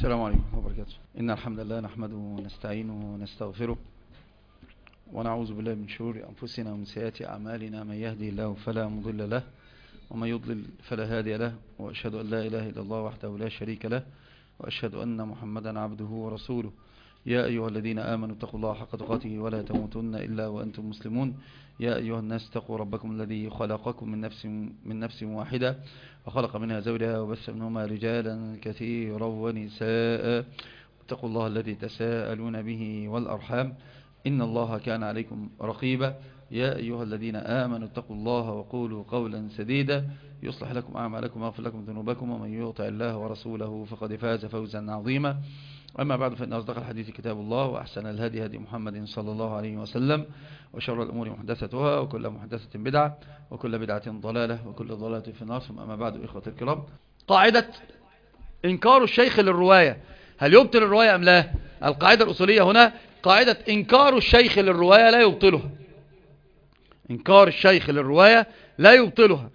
السلام عليكم ورحمة الله وبركاته. إن الحمد لله نحمده ونستعينه ونستغفره ونعوذ بالله من شرور أنفسنا ومن سيئات أعمالنا. من يهدي الله فلا مضل له ومن يضلل فلا هادي له، وأشهد أن لا إله إلا الله وحده لا شريك له، وأشهد أن محمدا عبده ورسوله. يا أيها الذين آمنوا اتقوا الله حق تقاته ولا تموتن إلا وأنتم مسلمون. يا أيها الناس اتقوا ربكم الذي خلقكم من نفس واحدة وخلق منها زوجها وبث منهما رجالا كثيرا ونساء. اتقوا الله الذي تساءلون به والأرحام إن الله كان عليكم رقيبا. يا أيها الذين آمنوا اتقوا الله وقولوا قولا سديدا يصلح لكم أعمالكم ويغفر لكم ذنوبكم، ومن يطع الله ورسوله فقد فاز فوزا عظيما. أما بعد، فإن أصدق الحديث كتاب الله، وأحسن الهدي هدي محمد صلى الله عليه وسلم، وشر الأمور محدثتها، وكل محدثة بدعة، وكل بدعة ضلالة، وكل ضلالة في النار. ثم أما بعد، إخوة الكرام، قاعدة إنكار الشيخ للرواية، هل يبطل الرواية أم لا؟ القاعدة الأصولية هنا قاعدة إنكار الشيخ للرواية لا يبطلها. إنكار الشيخ للرواية لا يبطلها،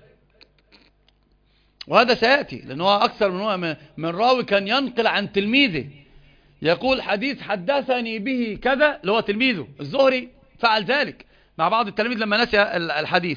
وهذا سيأتي لأنه أكثر من راوي كان ينقل عن تلميذه، يقول حديث حدثني به كذا، اللي هو تلميذه الزهري فعل ذلك مع بعض التلاميذ لما نسي الحديث.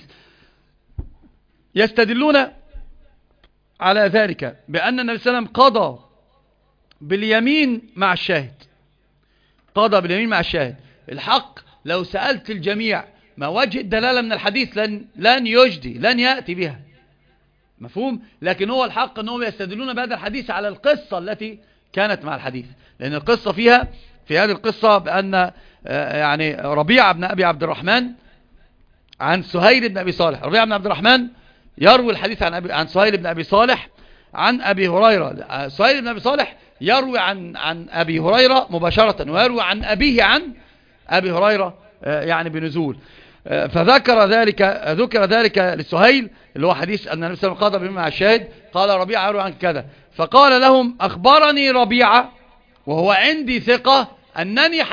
يستدلون على ذلك بأن النبي صلى الله عليه وسلم قضى باليمين مع الشاهد. قضى باليمين مع الشاهد. الحق لو سألت الجميع ما وجه الدلالة من الحديث لن يجدي، لن يأتي بها، مفهوم؟ لكن هو الحق أنهم يستدلون بهذا الحديث على القصة التي كانت مع الحديث، لأن القصة فيها في هذه القصة بأن يعني ربيعة بن أبي عبد الرحمن عن سهيل بن أبي صالح. ربيعة بن عبد الرحمن يروي الحديث عن سهيل بن أبي صالح عن أبي هريرة. سهيل بن أبي صالح يروي عن أبي هريرة مباشرة، ويروي عن أبيه عن أبي هريرة يعني بنزول. فذكر ذلك لسهيل، اللي هو حديث أن النبي صلى الله عليه وسلم قضى بما مع الشاهد. قال ربيعة يروي عن كذا، فقال لهم أخبرني ربيعة وهو عندي ثقة أنني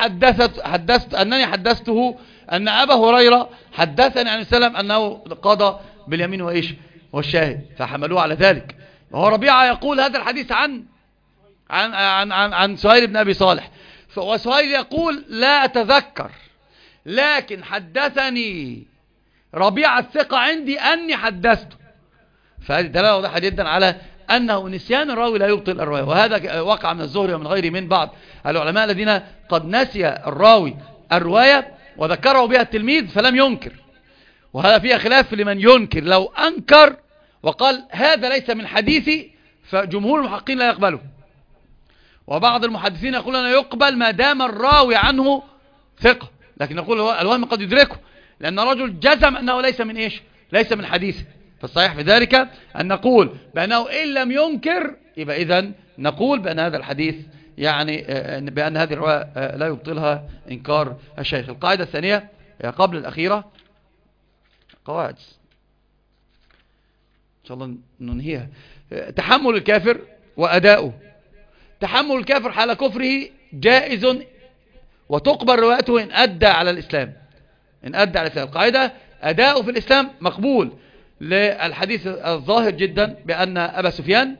حدثته أن أبا هريرة حدثني عن السلام أنه قضى باليمين وإيش والشاهد، فحملوه على ذلك. وهو ربيعة يقول هذا الحديث عن سهيل بن أبي صالح، وسهيل يقول لا أتذكر، لكن حدثني ربيعة الثقة عندي أني حدثته. فهذه دلالة واضحة جدا على أنه نسيان الراوي لا يبطل الرواية. وهذا وقع من الزهري ومن غيره من بعض العلماء الذين قد نسي الراوي الرواية وذكره بها التلميذ فلم ينكر، وهذا فيها خلاف لمن ينكر. لو أنكر وقال هذا ليس من حديثي فجمهور المحققين لا يقبله، وبعض المحدثين يقولون يقبل ما دام الراوي عنه ثقة، لكن نقول الوهم قد يدركه، لأن رجل جزم أنه ليس من إيش؟ ليس من حديثه. فالصحيح في ذلك أن نقول بأنه إن لم ينكر يبقى إذن نقول بأن هذا الحديث يعني بأن هذه الرواية لا يبطلها إنكار الشيخ. القاعدة الثانية قبل الأخيرة، قواعد إن شاء الله ننهيها. تحمل الكافر وأداؤه. تحمل الكافر حال كفره جائز وتقبل روايته إن أدى على الإسلام. إن أدى على الإسلام. القاعدة أداؤه في الإسلام مقبول، للحديث الظاهر جدا بأن أبا سفيان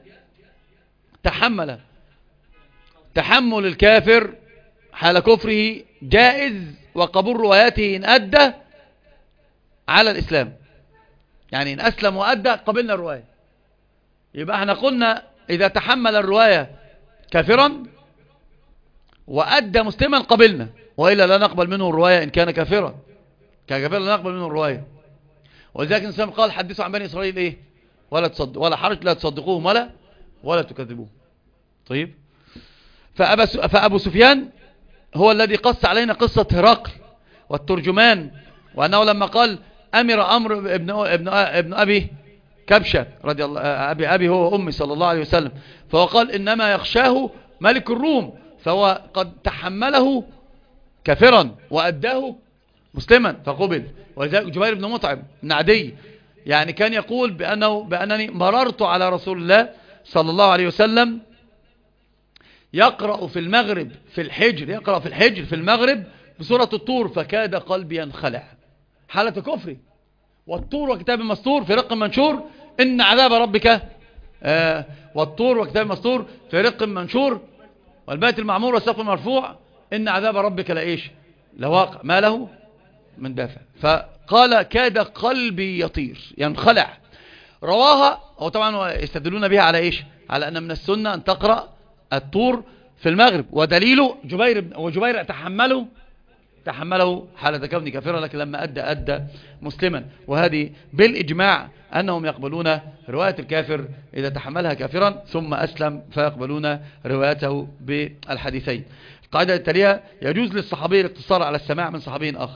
تحمل الكافر حال كفره جائز وقبول رواياته إن أدى على الإسلام. يعني إن أسلم وأدى قبلنا الرواية. يبقى احنا قلنا إذا تحمل الرواية كافرا وأدى مسلما قبلنا، وإلا لا نقبل منه الرواية إن كان كافرا. كافرا لا نقبل منه الرواية. ولذلك الإسلام قال حدثوا عن بني إسرائيل إيه؟ ولا حرج، لا تصدقوهم ولا تكذبوهم. طيب، فأبو سفيان هو الذي قص علينا قصة هرقل والترجمان، وأنه لما قال أمر ابن أبي كبشة رضي الله أبي هو أمي صلى الله عليه وسلم، فهو قال إنما يخشاه ملك الروم، فهو قد تحمله كافرا وأداه مسلما فقبل. ولذلك جبير بن مطعم بن عدي يعني كان يقول بأنني مررت على رسول الله صلى الله عليه وسلم يقرأ في المغرب في الحجر في المغرب بسورة الطور، فكاد قلبي ينخلع. حالة كفري. والطور وكتاب مسطور في رق منشور إن عذاب ربك والطور وكتاب مسطور في رق منشور والبيت المعمور والسقف المرفوع إن عذاب ربك لإيش لواقع ما له من دافع. فقال كاد قلبي يطير ينخلع. رواها هو طبعا يستدلون بها على إيش على أن من السنة أن تقرأ الطور في المغرب، ودليله جبير تحمله حالة كونه كافرا، لكن لما أدى مسلما. وهذه بالإجماع أنهم يقبلون رواية الكافر إذا تحملها كافرا ثم أسلم، فيقبلون روايته بالحديثين. القاعدة التالية: يجوز للصحابي الاقتصار على السماع من صحابي آخر.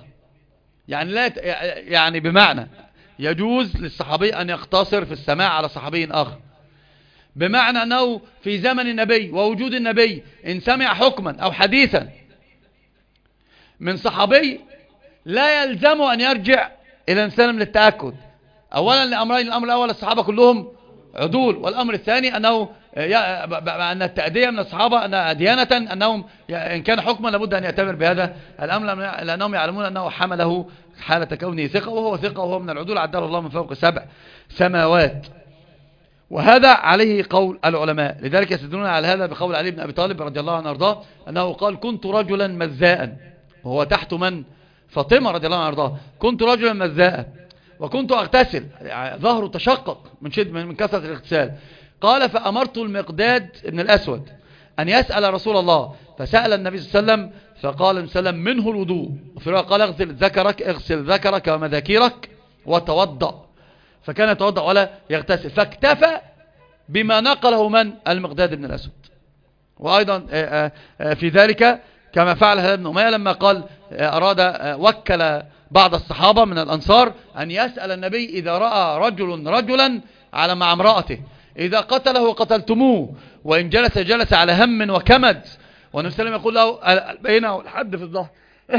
يعني بمعنى يجوز للصحابي أن يقتصر في السماع على صحابي آخر، بمعنى أنه في زمن النبي ووجود النبي إن سمع حكما أو حديثا من صحابي لا يلزم أن يرجع إلى سلم للتأكد. أولا لأمرين: الأمر الأول الصحابة كلهم عدول، والأمر الثاني أن التأدية من الصحابة أن ديانة أنهم إن كان حكما لابد أن يعتبر بهذا الأمر، لأنهم يعلمون أنه حمله حالة كونه ثقة، وهو ثقة وهو من العدول عدل الله من فوق 7 سماوات. وهذا عليه قول العلماء، لذلك يستدلون على هذا بقول علي بن أبي طالب رضي الله عنه وارضاه أنه قال: كنت رجلا مزاء، وهو تحت من؟ فاطمة رضي الله عنها وارضاها. كنت رجلا مزاء وكنت أغتسل، ظهره تشقق من كثرة الاغتسال. قال: فأمرت المقداد بن الأسود أن يسأل رسول الله، فسأل النبي صلى الله عليه وسلم فقال النبي صلى الله عليه وسلم: منه الوضوء. وفي رواية قال: اغسل ذكرك ومذاكيرك وتوضأ. فكان يتوضأ ولا يغتسل، فاكتفى بما نقله من؟ المقداد بن الأسود. وأيضا في ذلك كما فعل هلال بن أمية لما قال وكل بعض الصحابة من الأنصار أن يسأل النبي إذا رأى رجلا على مع امرأته: إذا قتله قتلتموه، وإن جلس على هم وكمد. والنبي صلى الله عليه وسلم يقول له: بينه الحد في الظهر.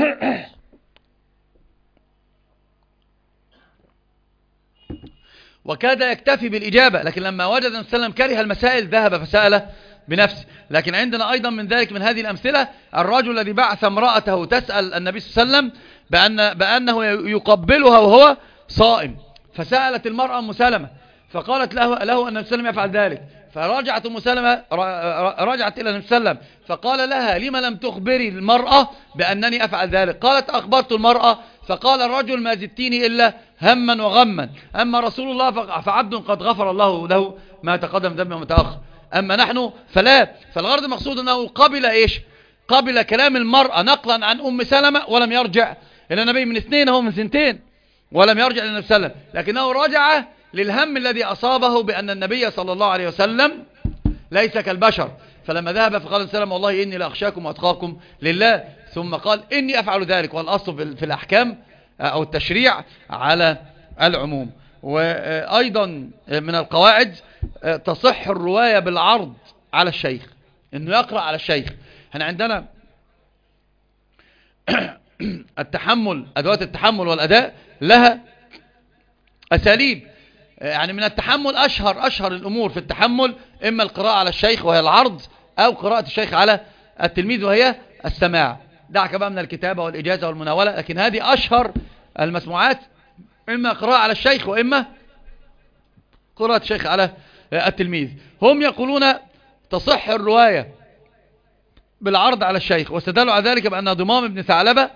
وكاد يكتفي بالإجابة، لكن لما وجد النبي صلى الله عليه وسلم كره المسائل ذهب فسأل بنفسه. لكن عندنا أيضا من ذلك من هذه الأمثلة الرجل الذي بعث امرأته تسأل النبي صلى الله عليه وسلم بأنه يقبلها وهو صائم، فسألت المرأة أم سلمة فقالت له أن النبي صلى الله عليه وسلم يفعل ذلك. فرجعت أم سلمة رجعت إلى النبي صلى الله عليه وسلم فقال لها: لما لم تخبري المرأة بأنني أفعل ذلك؟ قالت: أخبرت المرأة فقال الرجل: ما زدتيني إلا هما وغما، أما رسول الله فعبد قد غفر الله له ما تقدم ذنبه وما تأخر، أما نحن فلا. فالغرض المقصود أنه قبل إيش؟ قبل كلام المرأة نقلا عن أم سلمة ولم يرجع إلى النبي من 2 أو من 2 ولم يرجع إلى النبي صلى الله عليه وسلم، لكنه رجع للهم الذي أصابه بأن النبي صلى الله عليه وسلم ليس كالبشر. فلما ذهب فقال السلام: والله إني لأخشاكم وأتقاكم لله، ثم قال: إني أفعل ذلك. والأصل في الأحكام أو التشريع على العموم. وأيضا من القواعد تصح الرواية بالعرض على الشيخ، إنه يقرأ على الشيخ. احنا عندنا التحمل، أدوات التحمل والأداء لها أساليب. يعني من التحمل أشهر الأمور في التحمل إما القراءة على الشيخ وهي العرض، أو قراءة الشيخ على التلميذ وهي السماع. دعك بقى من الكتابة والإجازة والمناولة، لكن هذه أشهر المسموعات، إما قراءة على الشيخ وإما قراءة الشيخ على التلميذ. هم يقولون تصح الرواية بالعرض على الشيخ، واستدلوا على ذلك بأن ضمام بن ثعلبة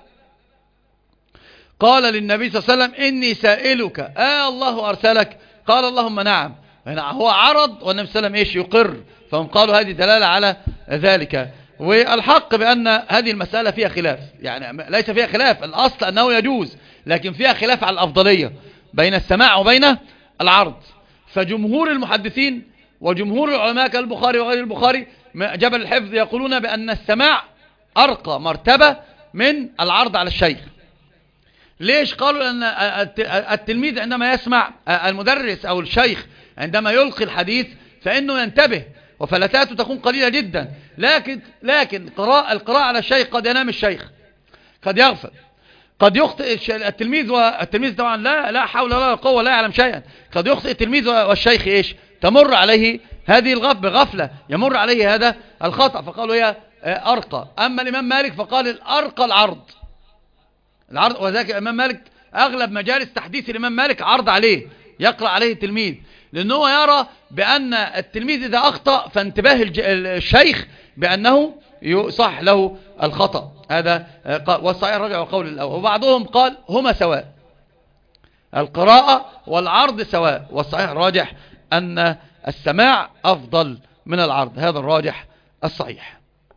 قال للنبي صلى الله عليه وسلم: إني سائلك الله أرسلك؟ قال: اللهم نعم. هنا هو عرض والنبي صلى الله عليه وسلم إيش؟ يقر. فهم قالوا هذه دلالة على ذلك. والحق بأن هذه المسألة فيها خلاف، يعني ليس فيها خلاف، الأصل أنه يجوز، لكن فيها خلاف على الأفضلية بين السماع وبين العرض. فجمهور المحدثين وجمهور العلماء كالبخاري وغير البخاري جبل الحفظ يقولون بأن السماع أرقى مرتبة من العرض على الشيخ. ليش؟ قالوا أن التلميذ عندما يسمع المدرس أو الشيخ عندما يلقي الحديث فإنه ينتبه وفلتاته تكون قليلة جدا، لكن القراءة على الشيخ قد ينام الشيخ، قد يغفل، قد يخطئ التلميذ، والتلميذ طبعا لا حول ولا قوة، لا يعلم شيئا. قد يخطئ التلميذ والشيخ إيش؟ تمر عليه هذه بغفلة، يمر عليه هذا الخطأ، فقالوا هي أرقى. أما الإمام مالك فقال الأرقى العرض، وذلك الإمام مالك أغلب مجالس تحديث الإمام مالك عرض عليه، يقرأ عليه التلميذ، لأنه يرى بأن التلميذ إذا أخطأ فانتباه الشيخ بأنه يصح له الخطأ. هذا والصحيح الراجح وقول الأول. وبعضهم قال هما سواء، القراءة والعرض سواء، والصحيح الراجح أن السماع أفضل من العرض، هذا الراجح الصحيح.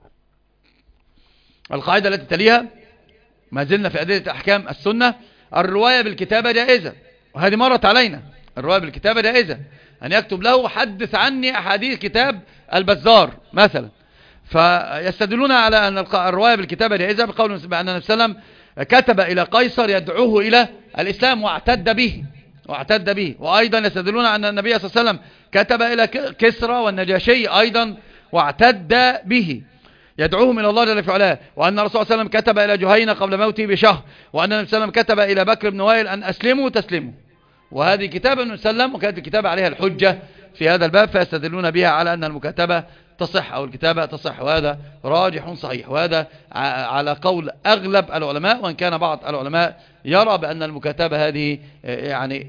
القاعدة التي تليها، ما زلنا في أدلة أحكام السنة، الرواية بالكتابة جائزة، وهذه مرت علينا. الرواية بالكتابة جائزة، أن يكتب له حدث عني أحاديث كتاب البزار مثلا، فيستدلون على أن الرواية بالكتابة جائزة بقول بأن النبي صلى الله عليه وسلم كتب إلى قيصر يدعوه إلى الإسلام واعتد به. وأيضا يستدلون أن النبي صلى الله عليه وسلم كتب إلى كسرى والنجاشي أيضا واعتد به يدعوهم إلى الله جل في علاه. وأن الرسول صلى الله عليه وسلم كتب إلى جهينة قبل موته بشهر. وأن النبي صلى الله عليه وسلم كتب إلى بكر بن وائل أن أسلموا تسلموا. وهذه كتابة النبي صلى الله عليه وسلم، وكانت الكتابة عليها الحجة في هذا الباب، فيستدلون بها على أن المكاتبة تصح أو الكتابة تصح، وهذا راجح صحيح، وهذا على قول أغلب العلماء، وإن كان بعض العلماء يرى بأن المكاتبة هذه يعني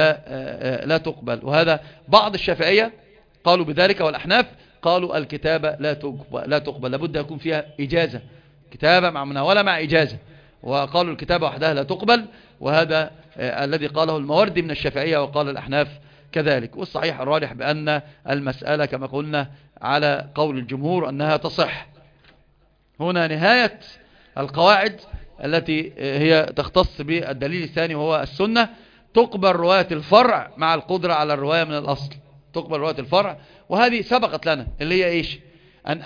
لا تقبل، وهذا بعض الشافعية قالوا بذلك، والأحناف قالوا الكتابة لا تقبل، لابد يكون فيها إجازة، كتابة مع مناولة مع إجازة، وقالوا الكتابة وحدها لا تقبل، وهذا الذي قاله الموردي من الشافعية، وقال الأحناف كذلك. والصحيح الراجح بأن المسألة كما قلنا على قول الجمهور أنها تصح. هنا نهاية القواعد التي هي تختص بالدليل الثاني وهو السنة. تقبل رواية الفرع مع القدرة على الرواية من الأصل، تقبل رواية الفرع، وهذه سبقت لنا اللي هي إيش؟ أن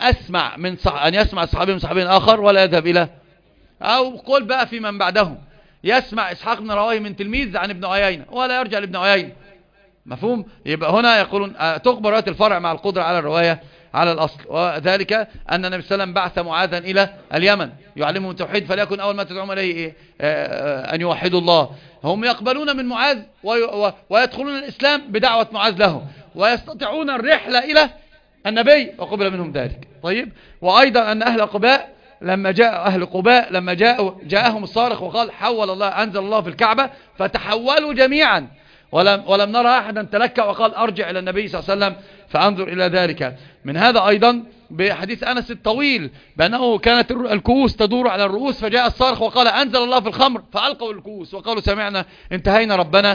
يسمع الصحابي من صحابي آخر ولا يذهب إلى، أو قول بقى في من بعدهم يسمع إسحاق بن راهويه من تلميذ عن ابن عيينة ولا يرجع لابن عيينة، مفهوم؟ يبقى هنا يقولون تقبل رواية الفرع مع القدرة على الرواية على الأصل، وذلك أن النبي صلى الله عليه وسلم بعث معاذا إلى اليمن يعلمهم التوحيد، فليكن أول ما تدعوهم إليه إيه؟ أن يوحدوا الله. هم يقبلون من معاذ ويدخلون الإسلام بدعوة معاذ له، ويستطيعون الرحلة إلى النبي وقبل منهم ذلك. طيب، وأيضا أن أهل قباء لما جاءهم الصارخ وقال حول الله، أنزل الله في الكعبة، فتحولوا جميعا، ولم نرى أحدا تلكأ وقال أرجع إلى النبي صلى الله عليه وسلم فأنظر إلى ذلك. من هذا أيضا بحديث أنس الطويل بأنه كانت الكؤوس تدور على الرؤوس، فجاء الصارخ وقال أنزل الله في الخمر، فألقوا الكؤوس وقالوا سمعنا انتهينا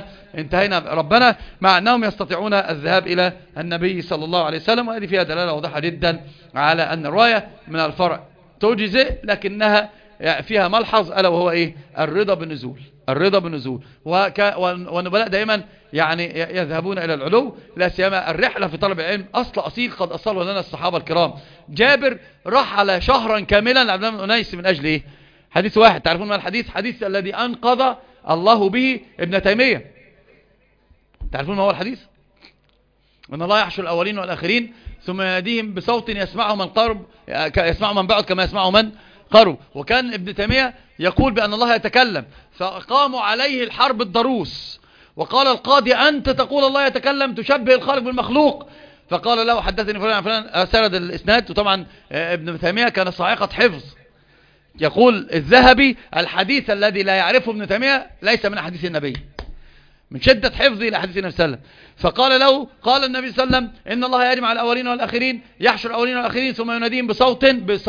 ربنا، مع أنهم يستطيعون الذهاب إلى النبي صلى الله عليه وسلم. وهذه فيها دلالة واضحة جدا على أن الرواية من الفرع تجزئ، لكنها فيها ملحظ ألا وهو إيه؟ الرضا بالنزول. والنبلاء دائما يعني يذهبون إلى العلو، لا سيما الرحلة في طلب العلم أصيل قد أصله لنا الصحابة الكرام. جابر رحل شهرا كاملا لعبد الله بن أنيس من أجل إيه؟ حديث واحد. تعرفون ما الحديث؟ حديث الذي أنقذ الله به ابن تيمية. تعرفون ما هو الحديث؟ أن الله يحشر الأولين والآخرين ثم يناديهم بصوت يسمعه من بعد كما يسمعه من قرب. وكان ابن تيمية يقول بأن الله يتكلم، فقاموا عليه الحرب الضروس، وقال القاضي أنت تقول الله يتكلم، تشبه الخالق بالمخلوق. فقال له حدثني فلان عن فلان، سرد الإسناد. وطبعا ابن تيمية كان صاعقة حفظ. يقول الذهبي الحديث الذي لا يعرفه ابن تيمية ليس من حديث النبي، من شدة حفظه لحديث النبي صلى الله عليه وسلم. فقال له قال النبي صلى الله عليه وسلم إن الله يجمع الأولين والآخرين، يحشر الأولين والآخرين ثم يناديهم بصوت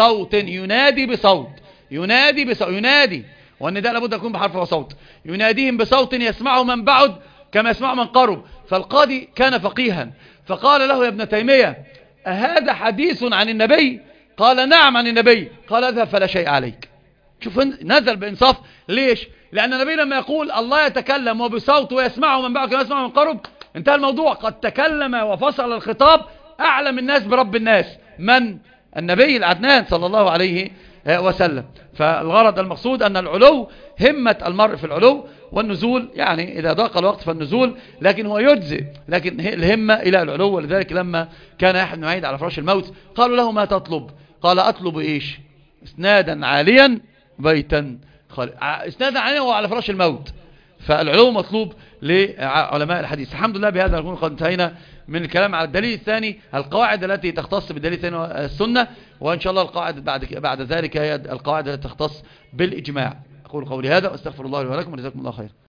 ينادي، والنداء لابد يكون بحرف وصوت، يناديهم بصوت يسمعه من بعد كما يسمعه من قرب. فالقاضي كان فقيها فقال له يا ابن تيمية أهذا حديث عن النبي؟ قال نعم عن النبي. قال اذهب فلا شيء عليك. شوف نزل بإنصاف. ليش؟ لأن النبي لما يقول الله يتكلم وبصوت ويسمعه من بعد كما يسمعه من قرب، انتهى الموضوع. قد تكلم وفصل الخطاب أعلم الناس برب الناس، من؟ النبي العدنان صلى الله عليه وسلم. فالغرض المقصود أن العلو همة المرء في العلو، والنزول يعني إذا ضاق الوقت فالنزول، لكن هو يجزئ، لكن الهمة إلى العلو. ولذلك لما كان يحيى بن معين على فراش الموت قالوا له ما تطلب؟ قال أطلب إيش؟ إسنادا عاليا بيتا خاليا. إسنادا عاليا وهو على فراش الموت. فالعلو مطلوب لعلماء الحديث. الحمد لله بهذا نكون قد انتهينا من الكلام على الدليل الثاني، القواعد التي تختص بالدليل الثاني السنة، وإن شاء الله القواعد بعد ذلك هي القواعد التي تختص بالإجماع. أقول قولي هذا واستغفر الله لي ولكم، وجزاكم الله خير.